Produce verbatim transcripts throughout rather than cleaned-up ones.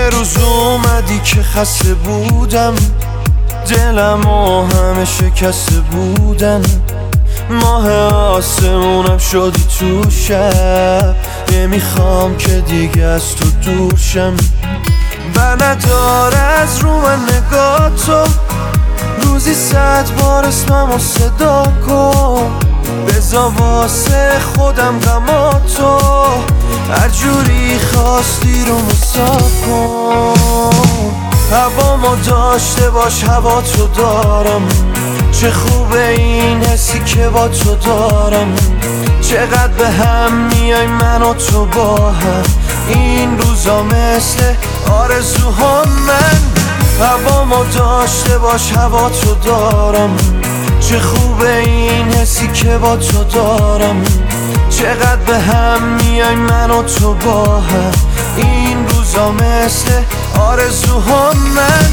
یه روز اومدی که خسته بودم، دلم و همه شکسته بودن، ماه آسمونم شدی تو شب، نمیخوام که دیگه از تو دور شم. بر نداره از رو من نگاه تو، روزی صد بار اسممو صدا کن، بذار واسه خودم غما تو، هر جوری خواستی رو مساف کن. هوامو داشته باش هوا تو دارم، چه خوبه این حسی که با تو دارم، چقدر به هم میای من و تو با هم، این روزا مثل آرزوها من. هوامو داشته باش هوا تو دارم، چه خوبه این حسی که با تو دارم، چقدر به هم میای من و تو با هم، این روزا مثل آرزوها من.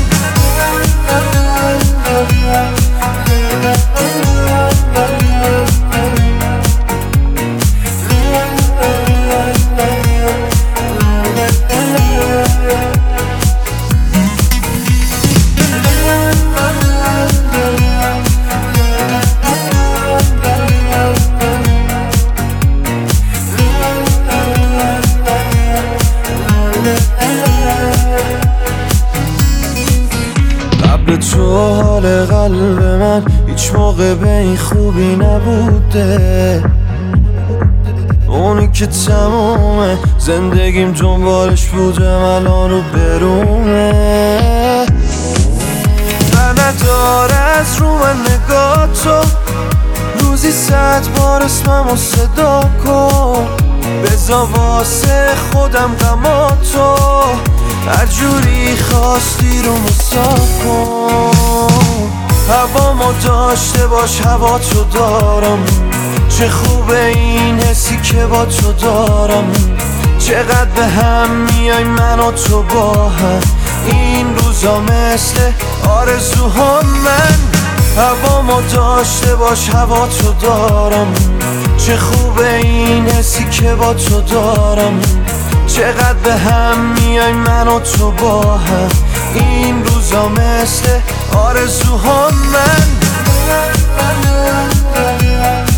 قبل تو حال قلب من هیچ موقع به این خوبی نبوده، اونی که تمومه زندگیم دنبالش بودم الان رو برومه. و نداره از رو من نگاه تو، روزی صد بار اسممو صدا کن، بذار واسه خودم غما تو، هر جوری خواستی رو مساف کن. هوامو داشته باش هوا تو دارم، چه خوبه این حسی که با تو دارم، چقدر به هم میای من و تو با هم، این روزا مثل آرزوها من. هوامو داشته باش هوا تو دارم، چه خوبه این حسی که با تو دارم، چقدر به هم میای من و تو با هم، این روزا مثل آرزوها من.